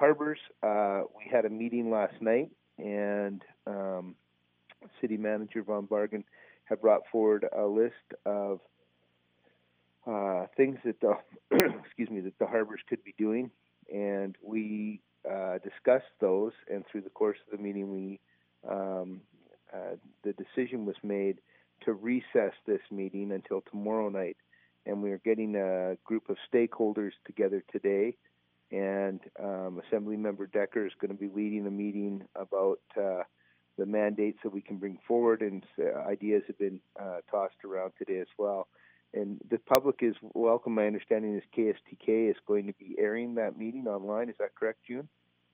harbors, we had a meeting last night, and City Manager Von Bargen had brought forward a list of things that the that the harbors could be doing, and we discussed those. And through the course of the meeting, the decision was made to recess this meeting until tomorrow night. And we are getting a group of stakeholders together today. And Assembly Member Decker is going to be leading a meeting about the mandates that we can bring forward, and ideas have been tossed around today as well. And the public is welcome. My understanding is KSTK is going to be airing that meeting online. Is that correct, June?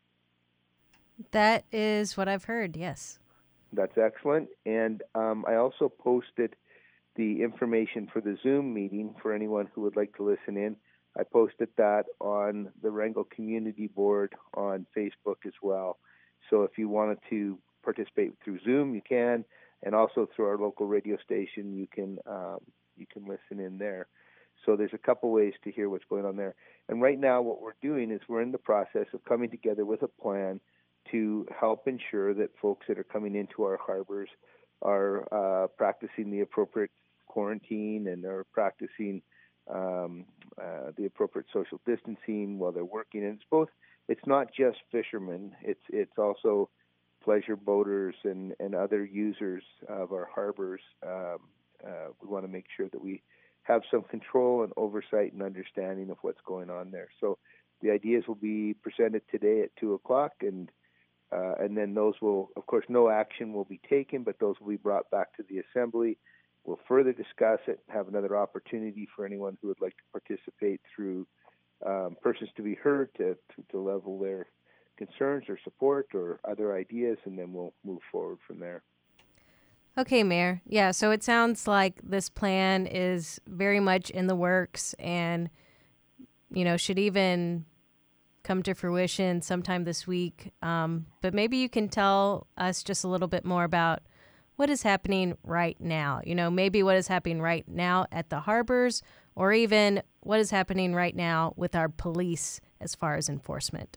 That is what I've heard, yes. That's excellent. And I also posted the information for the Zoom meeting for anyone who would like to listen in. I posted that on the Wrangell Community Board on Facebook as well. So if you wanted to participate through Zoom, you can, and also through our local radio station, you can listen in there. So there's a couple ways to hear what's going on there. And right now, what we're doing is we're in the process of coming together with a plan to help ensure that folks that are coming into our harbors are practicing the appropriate quarantine and are practicing the appropriate social distancing while they're working. And it's not just fishermen, it's also pleasure boaters and other users of our harbors. We want to make sure that we have some control and oversight and understanding of what's going on there. So the ideas will be presented today at 2 o'clock, and then those will, of course, no action will be taken, but those will be brought back to the Assembly. We'll further discuss it, have another opportunity for anyone who would like to participate through persons to be heard to level their concerns or support or other ideas, and then we'll move forward from there. Okay, Mayor. Yeah, so it sounds like this plan is very much in the works and, should even come to fruition sometime this week. But maybe you can tell us just a little bit more about what is happening right now. Maybe what is happening right now at the harbors, or even what is happening right now with our police as far as enforcement.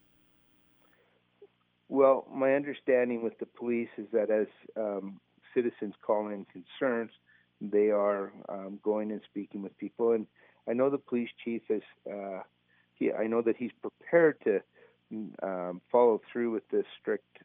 Well, my understanding with the police is that as citizens call in concerns, they are going and speaking with people. And I know the police chief is, I know that he's prepared to follow through with the strict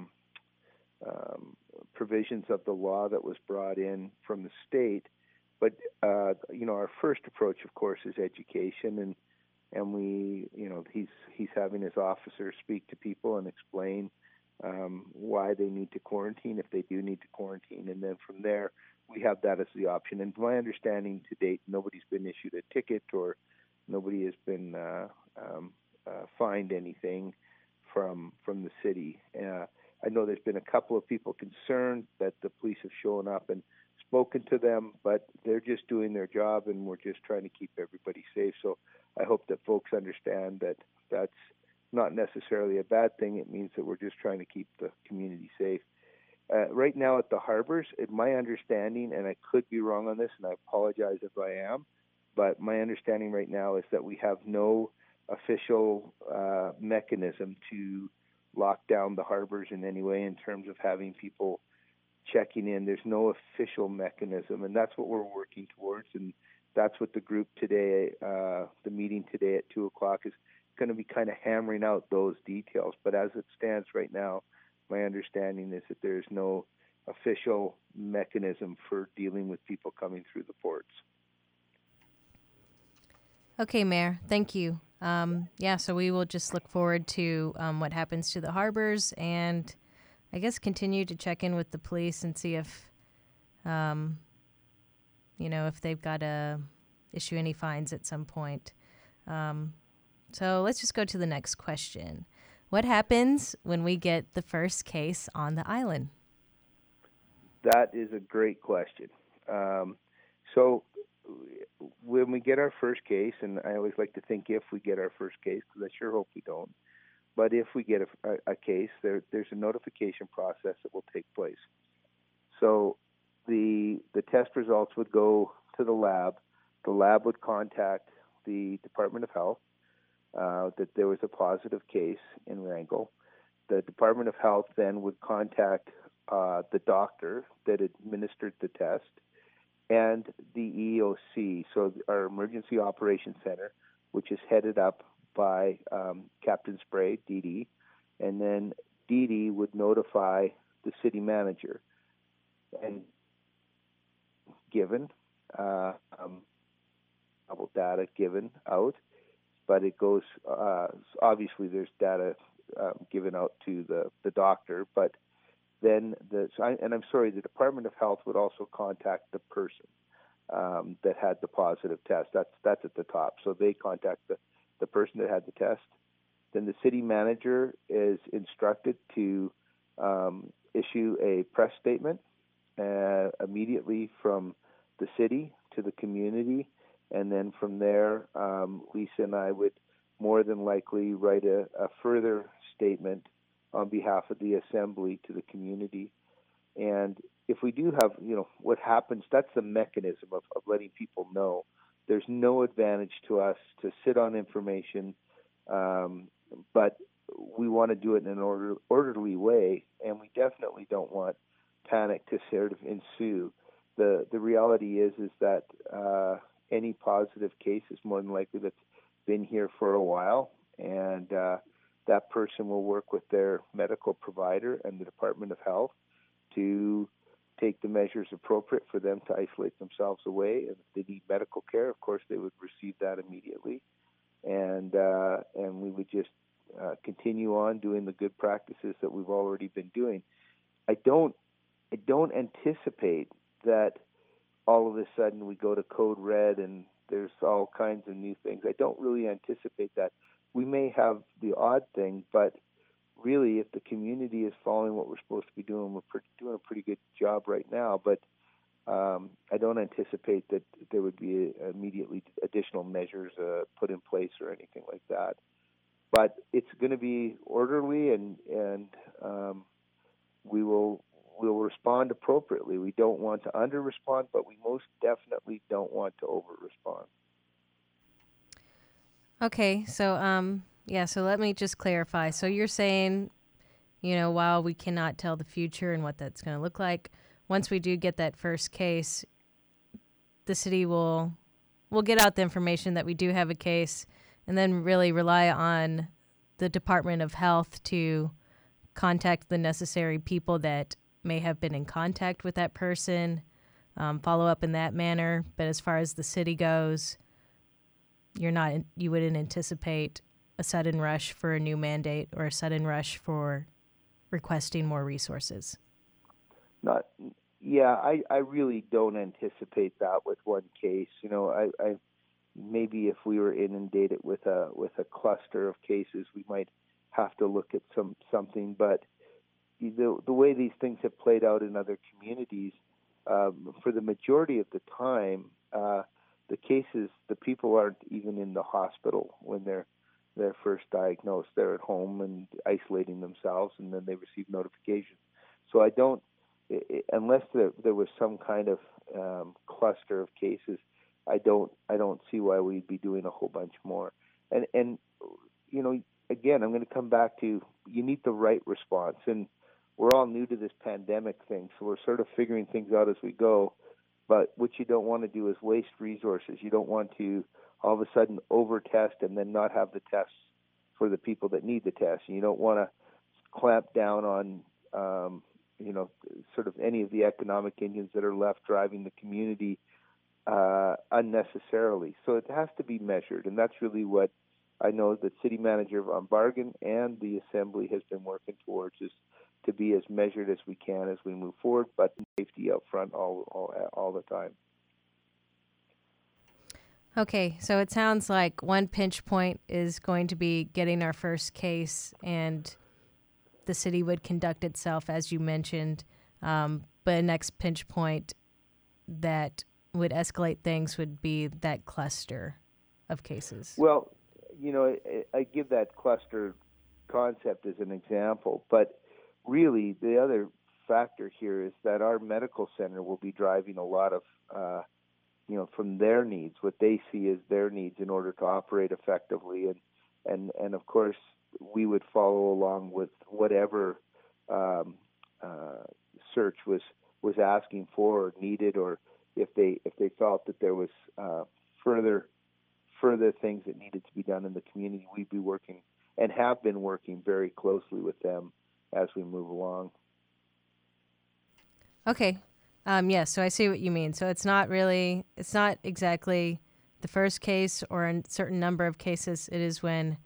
provisions of the law that was brought in from the state. But, our first approach, of course, is education. And we, he's having his officers speak to people and explain why they need to quarantine, if they do need to quarantine. And then from there, we have that as the option. And to my understanding to date, nobody's been issued a ticket or nobody has been fined anything from the city. I know there's been a couple of people concerned that the police have shown up and spoken to them, but they're just doing their job, and we're just trying to keep everybody safe. So I hope that folks understand that that's not necessarily a bad thing. It means that we're just trying to keep the community safe. Right now at the harbors, my understanding, and I could be wrong on this, and I apologize if I am, but my understanding right now is that we have no official mechanism to lock down the harbors in any way in terms of having people checking in. There's no official mechanism, and that's what we're working towards, and that's what the group today, the meeting today at 2 o'clock is going to be kind of hammering out those details. But as it stands right now, my understanding is that there's no official mechanism for dealing with people coming through the ports. Okay, Mayor, thank you. So we will just look forward to what happens to the harbors, and I guess continue to check in with the police and see if, if they've got to issue any fines at some point. So let's just go to the next question. What happens when we get the first case on the island? That is a great question. So when we get our first case, and I always like to think if we get our first case, because I sure hope we don't, but if we get a case, there's a notification process that will take place. So the test results would go to the lab. The lab would contact the Department of Health. that there was a positive case in Wrangell. The Department of Health then would contact the doctor that administered the test and the EOC, so our Emergency Operations Center, which is headed up by Captain Spray, DD, and then DD would notify the city manager and given data given out, but it goes obviously there's data given out to the doctor, but then the Department of Health would also contact the person that had the positive test. That's at the top. So they contact the person that had the test. Then the city manager is instructed to issue a press statement immediately from the city to the community, and then from there, Lisa and I would more than likely write a further statement on behalf of the assembly to the community. And if we do have, what happens, that's the mechanism of letting people know. There's no advantage to us to sit on information, but we want to do it in an orderly way, and we definitely don't want panic to sort of ensue. The reality is that any positive case is more than likely that's been here for a while, and that person will work with their medical provider and the Department of Health to take the measures appropriate for them to isolate themselves away. And if they need medical care, of course, they would receive that immediately. And we would just continue on doing the good practices that we've already been doing. I don't anticipate that all of a sudden we go to code red and there's all kinds of new things. I don't really anticipate that. We may have the odd thing, but really if the community is following what we're supposed to be doing, we're doing a pretty good job right now. But I don't anticipate that there would be immediately additional measures put in place or anything like that. But it's going to be orderly, and we'll respond appropriately. We don't want to under-respond, but we most definitely don't want to over-respond. Okay, so so let me just clarify. So you're saying, while we cannot tell the future and what that's going to look like, once we do get that first case, the city will get out the information that we do have a case, and then really rely on the Department of Health to contact the necessary people that may have been in contact with that person, follow up in that manner. But as far as the city goes, you wouldn't anticipate a sudden rush for a new mandate or a sudden rush for requesting more resources. I really don't anticipate that with one case. I maybe if we were inundated with a cluster of cases, we might have to look at something. But the way these things have played out in other communities, for the majority of the time, the cases, the people aren't even in the hospital when they're first diagnosed. They're at home and isolating themselves, and then they receive notification. So I don't, unless there was some kind of cluster of cases, I don't see why we'd be doing a whole bunch more. And again, I'm going to come back to you need the right response, and we're all new to this pandemic thing, so we're sort of figuring things out as we go. But what you don't want to do is waste resources. You don't want to all of a sudden over-test and then not have the tests for the people that need the tests. And you don't want to clamp down on, sort of any of the economic engines that are left driving the community unnecessarily. So it has to be measured, and that's really what I know the city manager of Bargain and the Assembly has been working towards, is to be as measured as we can as we move forward, but safety up front all the time. Okay, so it sounds like one pinch point is going to be getting our first case, and the city would conduct itself, as you mentioned. But a next pinch point that would escalate things would be that cluster of cases. Well, I give that cluster concept as an example, but really the other factor here is that our medical center will be driving a lot of, from their needs, what they see as their needs in order to operate effectively. And and of course we would follow along with whatever um, uh, search was asking for or needed, or if they felt that there was further further things that needed to be done in the community, we'd be working and have been working very closely with them as we move along. Okay. Yeah, so I see what you mean. So it's not exactly the first case or a certain number of cases. It is when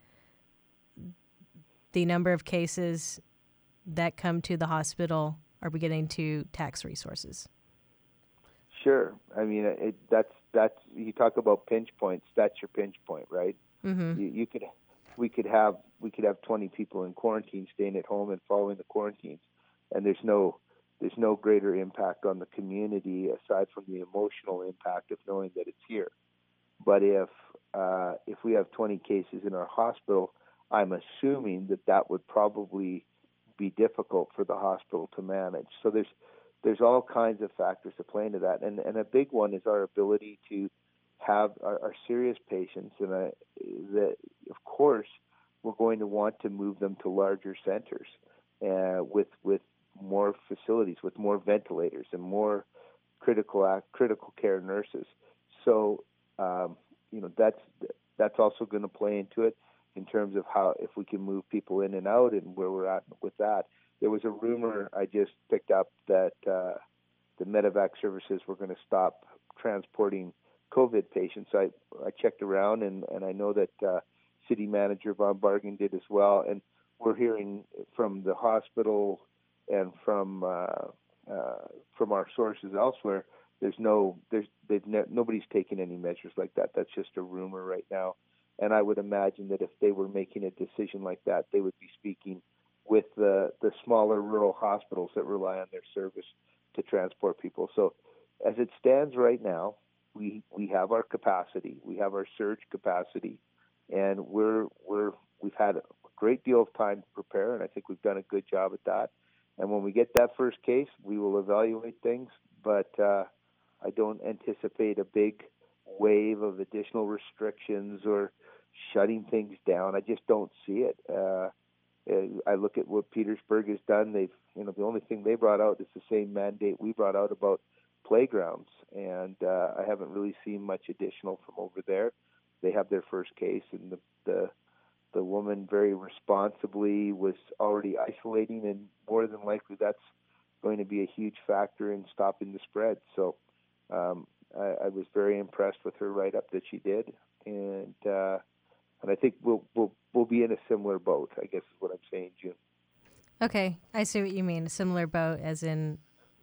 the number of cases that come to the hospital are beginning to tax resources. Sure. I mean, that's you talk about pinch points. That's your pinch point, right? Mm-hmm. You could we could have 20 people in quarantine staying at home and following the quarantines, and there's no greater impact on the community aside from the emotional impact of knowing that it's here. But if we have 20 cases in our hospital, I'm assuming that would probably be difficult for the hospital to manage. So there's all kinds of factors that play into that, and a big one is our ability to have our serious patients, and that of course we're going to want to move them to larger centers with more facilities, with more ventilators and more critical care nurses. So that's also going to play into it in terms of how if we can move people in and out and where we're at with that. There was a rumor I just picked up that the medevac services were going to stop transporting COVID patients. I checked around and I know that City Manager Von Bargen did as well. And we're hearing from the hospital and from our sources elsewhere. Nobody's taken any measures like that. That's just a rumor right now. And I would imagine that if they were making a decision like that, they would be speaking with the smaller rural hospitals that rely on their service to transport people. So as it stands right now, we have our capacity, we have our surge capacity, and we've had a great deal of time to prepare, and I think we've done a good job at that. And when we get that first case, we will evaluate things, but I don't anticipate a big wave of additional restrictions or shutting things down. I just don't see it. I look at what Petersburg has done. The only thing they brought out is the same mandate we brought out about playgrounds, and I haven't really seen much additional from over there. They have their first case, and the woman very responsibly was already isolating, and more than likely that's going to be a huge factor in stopping the spread. So I was very impressed with her write-up that she did, and I think we'll be in a similar boat, I guess is what I'm saying, June. Okay, I see what you mean. A similar boat, as in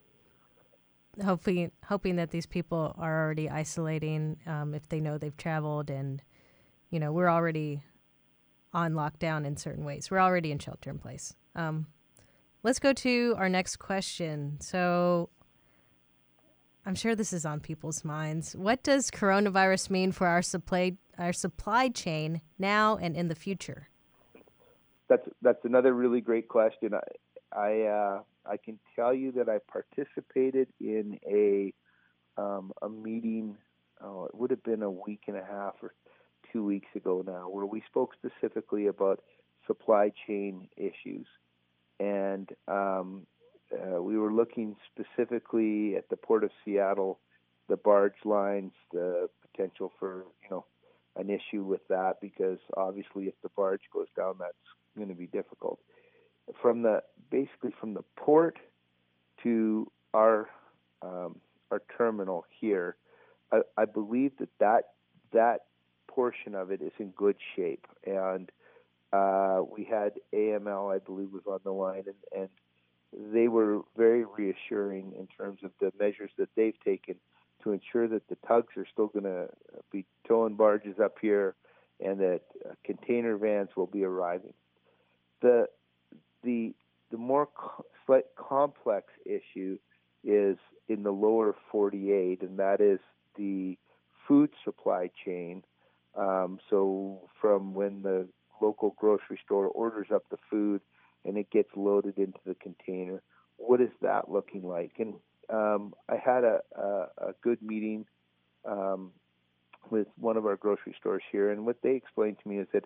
hoping that these people are already isolating if they know they've traveled, and we're already on lockdown in certain ways. We're already in shelter in place. Let's go to our next question. So I'm sure this is on people's minds. What does coronavirus mean for our supply chain now and in the future? That's another really great question. I can tell you that I participated in a meeting. It would have been a week and a half or 2 weeks ago now, where we spoke specifically about supply chain issues, and we were looking specifically at the Port of Seattle, the barge lines, the potential for an issue with that, because obviously if the barge goes down, that's going to be difficult. Basically from the port to our terminal here, I believe that portion of it is in good shape, and we had AML, I believe, was on the line, and they were very reassuring in terms of the measures that they've taken to ensure that the tugs are still going to be towing barges up here, and that container vans will be arriving. The more slight complex issue is in the lower 48, and that is the food supply chain. So from when the local grocery store orders up the food and it gets loaded into the container, what is that looking like? And I had a good meeting with one of our grocery stores here, and what they explained to me is that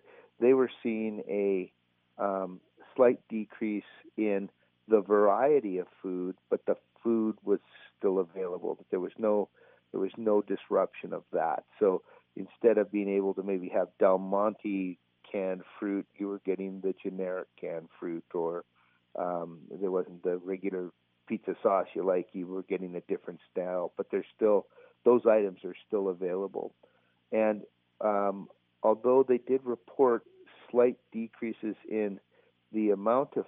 they were seeing a slight decrease in the variety of food, but the food was still available. That there was no disruption of that. So instead of being able to maybe have Del Monte canned fruit, you were getting the generic canned fruit, or there wasn't the regular pizza sauce you like. You were getting a different style, but there's still those items are still available. And although they did report slight decreases in the amount of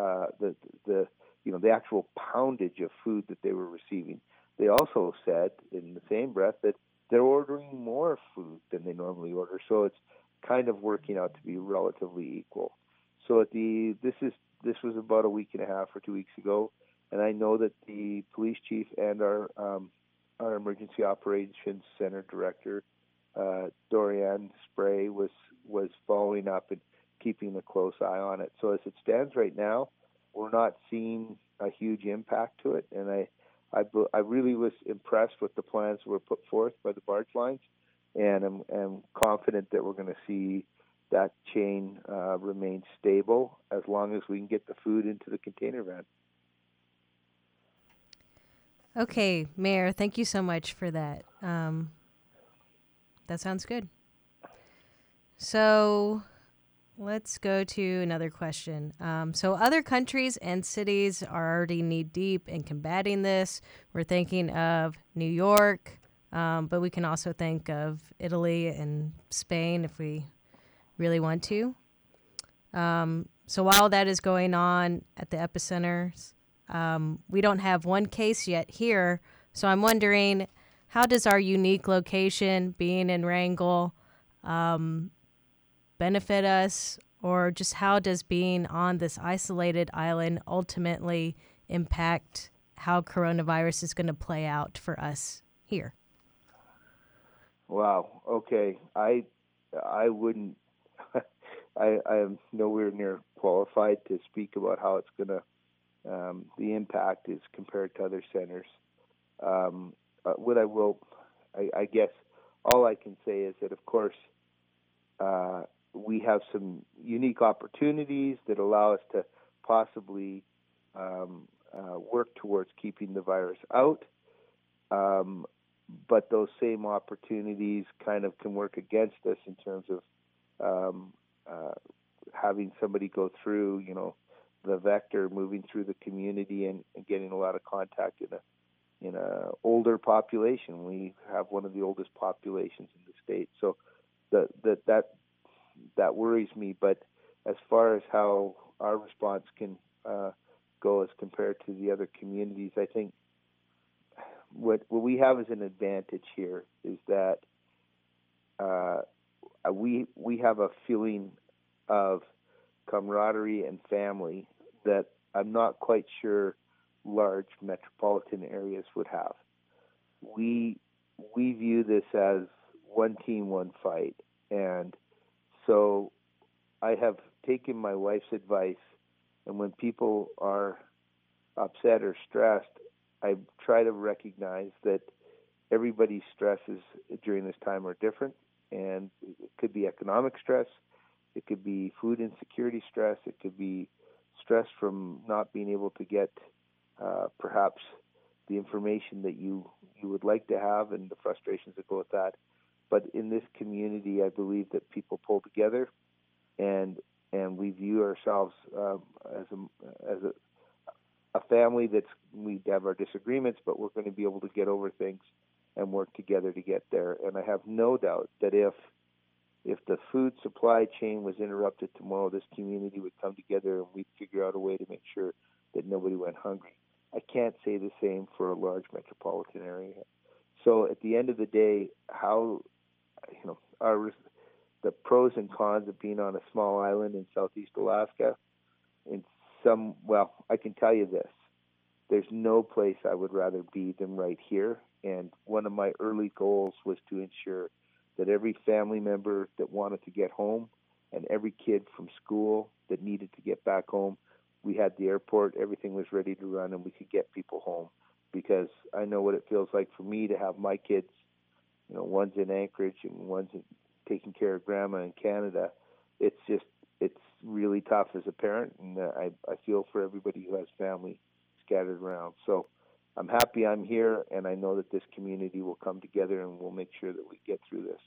the actual poundage of food that they were receiving, they also said in the same breath that they're ordering more food than they normally order. So it's kind of working out to be relatively equal. So this was about a week and a half or 2 weeks ago, and I know that the police chief and our emergency operations center director, Dorianne Spray, was following up and keeping a close eye on it. So as it stands right now, we're not seeing a huge impact to it, and I really was impressed with the plans that were put forth by the barge lines, and I'm confident that we're going to see that chain remain stable as long as we can get the food into the container van. Okay, Mayor, thank you so much for that. That sounds good. So let's go to another question. So other countries and cities are already knee-deep in combating this. We're thinking of New York, but we can also think of Italy and Spain if we really want to. So while that is going on at the epicenters, we don't have one case yet here. So I'm wondering, how does our unique location, being in Wrangell, benefit us, or just how does being on this isolated island ultimately impact how coronavirus is going to play out for us here? Wow. Okay. I wouldn't. I am nowhere near qualified to speak about how it's going to. The impact is compared to other centers. What I guess, all I can say is that, of course, we have some unique opportunities that allow us to possibly work towards keeping the virus out. But those same opportunities kind of can work against us in terms of having somebody go through, the vector, moving through the community and getting a lot of contact in a older population. We have one of the oldest populations in the state, so that worries me. But as far as how our response can go as compared to the other communities, I think what we have as an advantage here is that we have a feeling of camaraderie and family that I'm not quite sure large metropolitan areas would have. We view this as one team, one fight, and so I have taken my wife's advice, and when people are upset or stressed, I try to recognize that everybody's stresses during this time are different, and it could be economic stress, it could be food insecurity stress, it could be stress from not being able to get perhaps the information that you would like to have, and the frustrations that go with that. But in this community, I believe that people pull together, and we view ourselves as a family we have our disagreements, but we're going to be able to get over things and work together to get there. And I have no doubt that if the food supply chain was interrupted tomorrow, this community would come together and we'd figure out a way to make sure that nobody went hungry. I can't say the same for a large metropolitan area. So at the end of the day, how the pros and cons of being on a small island in Southeast Alaska, I can tell you this: there's no place I would rather be than right here. And one of my early goals was to ensure that every family member that wanted to get home and every kid from school that needed to get back home, we had the airport, everything was ready to run, and we could get people home. Because I know what it feels like for me to have my kids, one's in Anchorage and one's taking care of grandma in Canada. it's really tough as a parent, and I feel for everybody who has family scattered around. So I'm happy I'm here, and I know that this community will come together and we'll make sure that we get through this.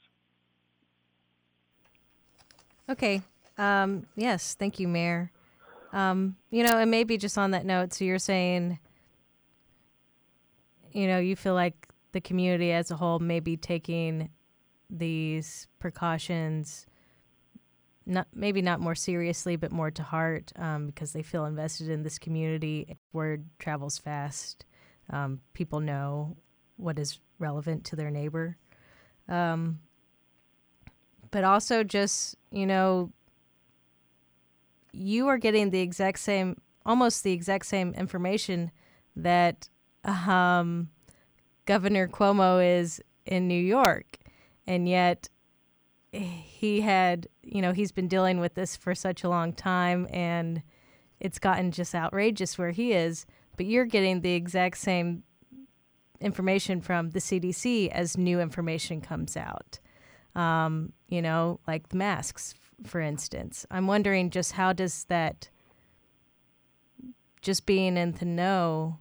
Okay. Yes, thank you, Mayor. And maybe just on that note, so you're saying, you feel like the community as a whole may be taking these precautions maybe not more seriously, but more to heart, because they feel invested in this community. Word travels fast. People know what is relevant to their neighbor. But also just, you are getting almost the exact same information that Governor Cuomo is in New York. And yet he's been dealing with this for such a long time, and it's gotten just outrageous where he is. But you're getting the exact same information from the CDC as new information comes out. Like the masks, for instance. I'm wondering just how does that, just being in the know,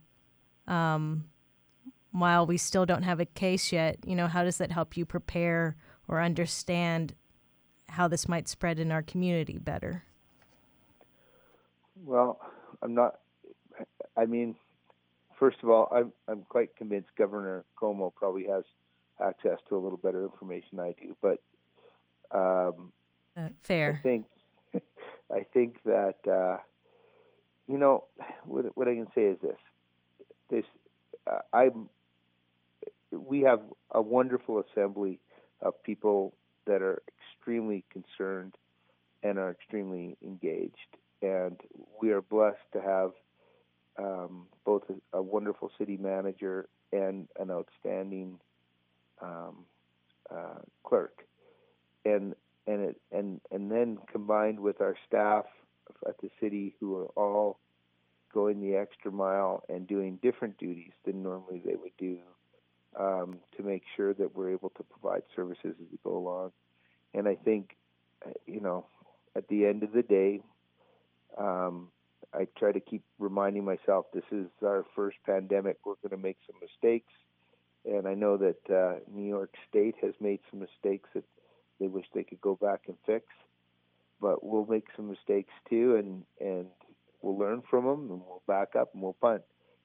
while we still don't have a case yet, how does that help you prepare or understand how this might spread in our community better? Well, first of all, I'm quite convinced Governor Cuomo probably has access to a little better information than I do, but fair. I think that what I can say is this: we have a wonderful assembly of people that are extremely concerned and are extremely engaged, and we are blessed to have both a wonderful city manager and an outstanding clerk, and then combined with our staff at the city who are all going the extra mile and doing different duties than normally they would do, to make sure that we're able to provide services as we go along. And I think, at the end of the day, I try to keep reminding myself this is our first pandemic. We're going to make some mistakes. And I know that New York State has made some mistakes that they wish they could go back and fix. But we'll make some mistakes too, and we'll learn from them, and we'll back up and we'll punt.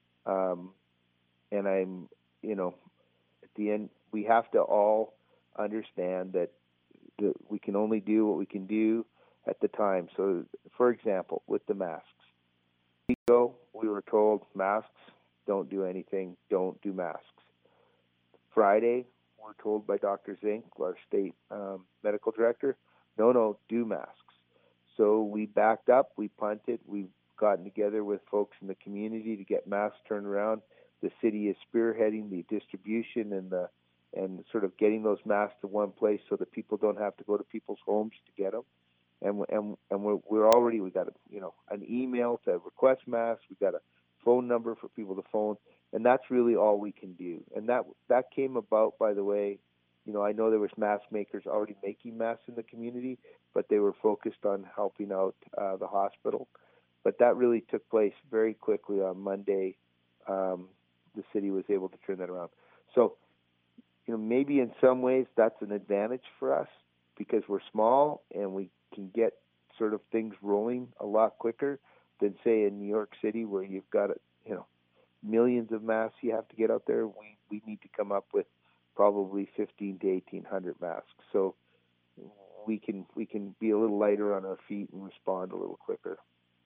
And I'm, at the end, we have to all understand that we can only do what we can do at the time. So, for example, with the masks, we were told masks, don't do anything, don't do masks. Friday, we're told by Dr. Zink, our state medical director, no, do masks. So we backed up, we punted, we've gotten together with folks in the community to get masks turned around. The city is spearheading the distribution and sort of getting those masks to one place so that people don't have to go to people's homes to get them. And we got an email to request masks. We got a phone number for people to phone, and that's really all we can do. And that came about, by the way. I know there was mask makers already making masks in the community, but they were focused on helping out the hospital. But that really took place very quickly on Monday. The city was able to turn that around. So, maybe in some ways that's an advantage for us because we're small and we can get sort of things rolling a lot quicker than, say, in New York City where you've got, millions of masks you have to get out there. We need to come up with probably 15 to 1,800 masks. So we can be a little lighter on our feet and respond a little quicker.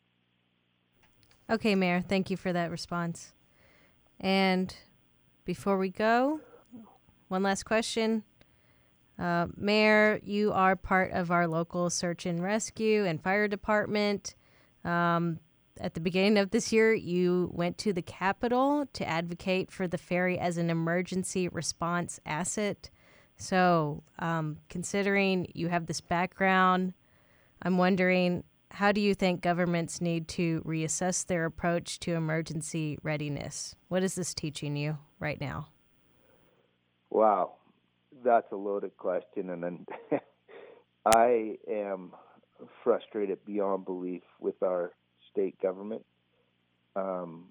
Okay, Mayor, thank you for that response. And before we go, one last question. Mayor, you are part of our local search and rescue and fire department. At the beginning of this year, you went to the Capitol to advocate for the ferry as an emergency response asset. So, considering you have this background, I'm wondering, how do you think governments need to reassess their approach to emergency readiness? What is this teaching you right now? Wow, that's a loaded question, and I am frustrated beyond belief with our state government. Um,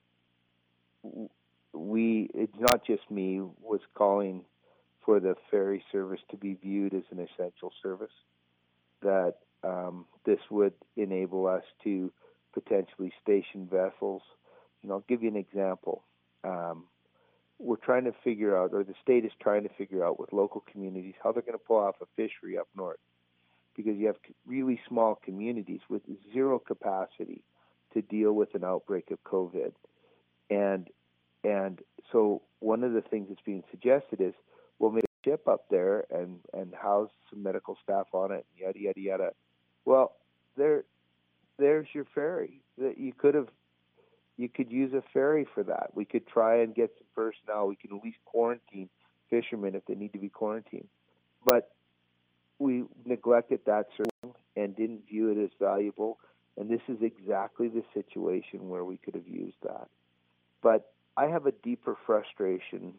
it's not just me, was calling for the ferry service to be viewed as an essential service, that this would enable us to potentially station vessels. I'll give you an example. We're trying to figure out, or the state is trying to figure out with local communities, how they're going to pull off a fishery up north, because you have really small communities with zero capacity to deal with an outbreak of COVID. And so one of the things that's being suggested is we'll make a ship up there and house some medical staff on it, yada, yada, yada. Well, there's your ferry. You could use a ferry for that. We could try and get some personnel. We can at least quarantine fishermen if they need to be quarantined. But we neglected that service and didn't view it as valuable. And this is exactly the situation where we could have used that. But I have a deeper frustration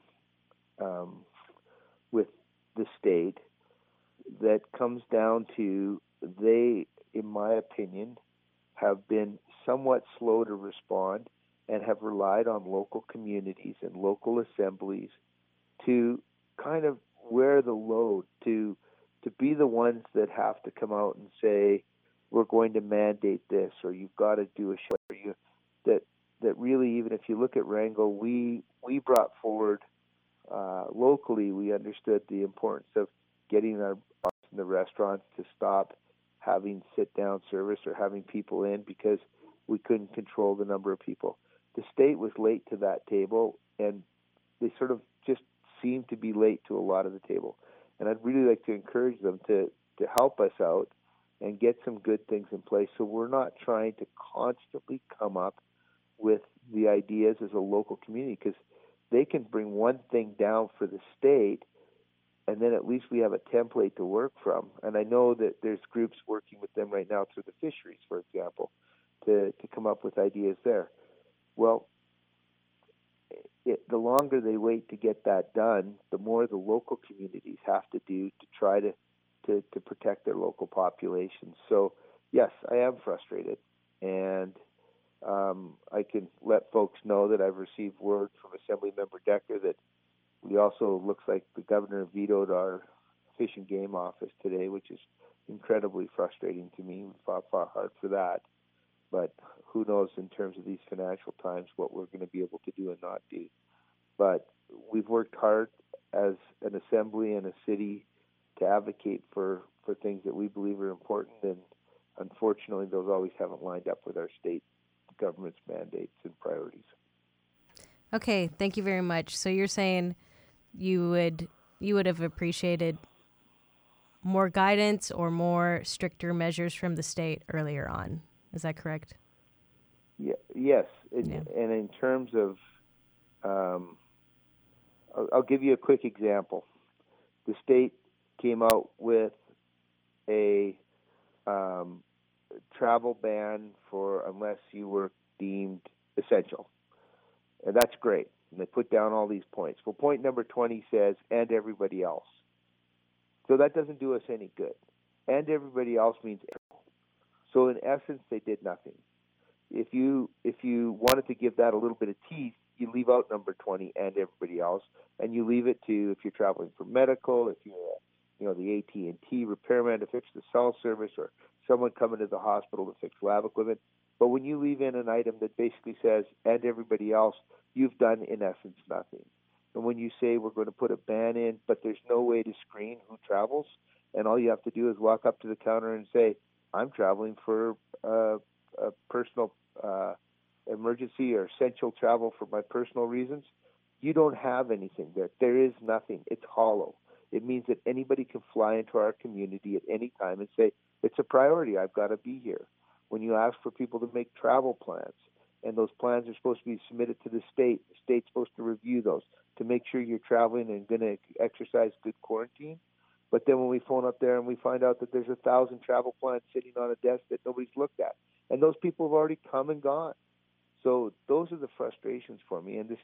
with the state that comes down to they, in my opinion, have been somewhat slow to respond and have relied on local communities and local assemblies to kind of wear the load, to be the ones that have to come out and say, we're going to mandate this, or you've got to do a show. That really, even if you look at Wrangell, we brought forward locally, we understood the importance of getting our bars and the restaurants to stop having sit-down service or having people in because we couldn't control the number of people. The state was late to that table, and they sort of just seemed to be late to a lot of the table. And I'd really like to encourage them to help us out and get some good things in place so we're not trying to constantly come up with the ideas as a local community, because they can bring one thing down for the state, and then at least we have a template to work from. And I know that there's groups working with them right now through the fisheries, for example, to come up with ideas there. Well, the longer they wait to get that done, the more the local communities have to do to try to protect their local populations. So, yes, I am frustrated, and I can let folks know that I've received word from Assemblymember Decker that we also, looks like the governor vetoed our Fish and Game office today, which is incredibly frustrating to me. We fought hard for that. But who knows in terms of these financial times what we're going to be able to do and not do. But we've worked hard as an assembly and a city to advocate for things that we believe are important, and unfortunately those always haven't lined up with our state government's mandates and priorities. Okay, thank you very much. So you're saying you would have appreciated more guidance or more stricter measures from the state earlier on. Is that correct? Yeah, yes. Yeah. And in terms of, I'll give you a quick example. The state came out with a travel ban for unless you were deemed essential. And that's great. And they put down all these points. Well, point number 20 says, and everybody else. So that doesn't do us any good. And everybody else means everyone. So in essence, they did nothing. If you wanted to give that a little bit of teeth, you leave out number 20 and everybody else, and you leave it to if you're traveling for medical, if you're the AT&T repairman to fix the cell service, or someone coming to the hospital to fix lab equipment. But when you leave in an item that basically says and everybody else, you've done in essence nothing. And when you say we're going to put a ban in, but there's no way to screen who travels, and all you have to do is walk up to the counter and say, I'm traveling for a personal emergency or essential travel for my personal reasons, you don't have anything there. There is nothing. It's hollow. It means that anybody can fly into our community at any time and say, it's a priority. I've got to be here. When you ask for people to make travel plans, and those plans are supposed to be submitted to the state's supposed to review those to make sure you're traveling and going to exercise good quarantine. But then when we phone up there and we find out that there's 1,000 travel plans sitting on a desk that nobody's looked at, and those people have already come and gone. So those are the frustrations for me. And the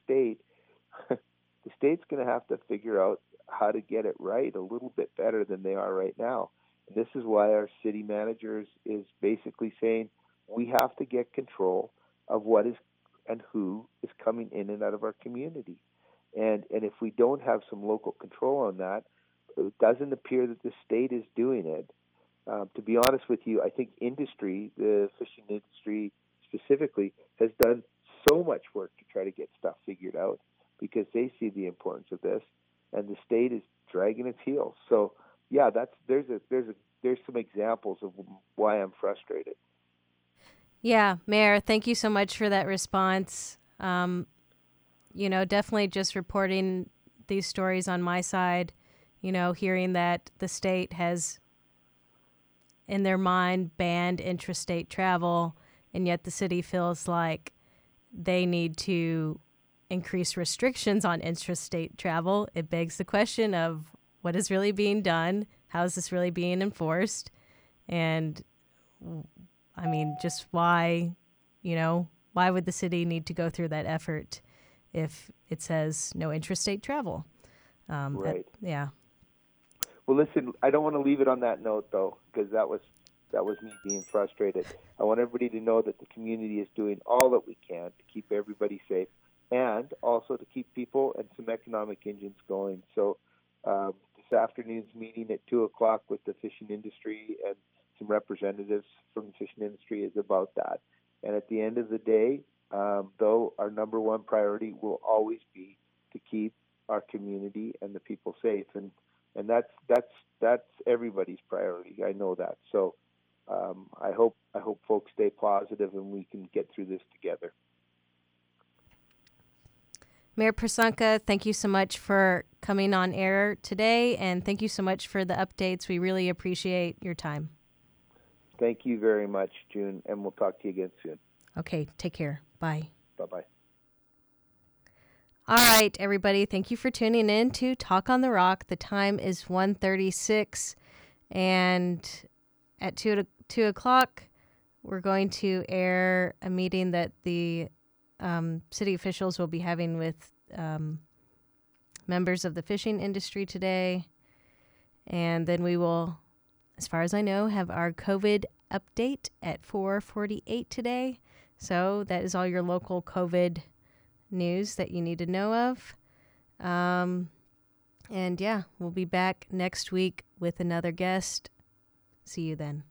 state's going to have to figure out how to get it right a little bit better than they are right now. This is why our city manager is basically saying we have to get control of what is and who is coming in and out of our community. And if we don't have some local control on that, it doesn't appear that the state is doing it. To be honest with you, I think industry, the fishing industry specifically, has done so much work to try to get stuff figured out because they see the importance of this, and the state is dragging its heels. So, yeah, there's some examples of why I'm frustrated. Yeah, Mayor, thank you so much for that response. Definitely just reporting these stories on my side, hearing that the state has in their mind banned intrastate travel, and yet the city feels like they need to increase restrictions on intrastate travel. It begs the question of what is really being done, how is this really being enforced, and I mean, just why would the city need to go through that effort if it says no intrastate travel? Right. Yeah. Well, listen, I don't want to leave it on that note, though, because that was me being frustrated. I want everybody to know that the community is doing all that we can to keep everybody safe and also to keep people and some economic engines going. So this afternoon's meeting at 2 o'clock with the fishing industry and some representatives from the fishing industry is about that. And at the end of the day, though, our number one priority will always be to keep our community and the people safe. And that's everybody's priority. I know that. So I hope folks stay positive and we can get through this together. Mayor Prashanka, thank you so much for coming on air today, and thank you so much for the updates. We really appreciate your time. Thank you very much, June, and we'll talk to you again soon. Okay, take care. Bye. Bye-bye. All right, everybody, thank you for tuning in to Talk on the Rock. The time is 1:36, and at 2 o'clock, we're going to air a meeting that the city officials will be having with members of the fishing industry today. And then we will, as far as I know, have our COVID update at 4:48 today. So that is all your local COVID news that you need to know of. And yeah, we'll be back next week with another guest. See you then.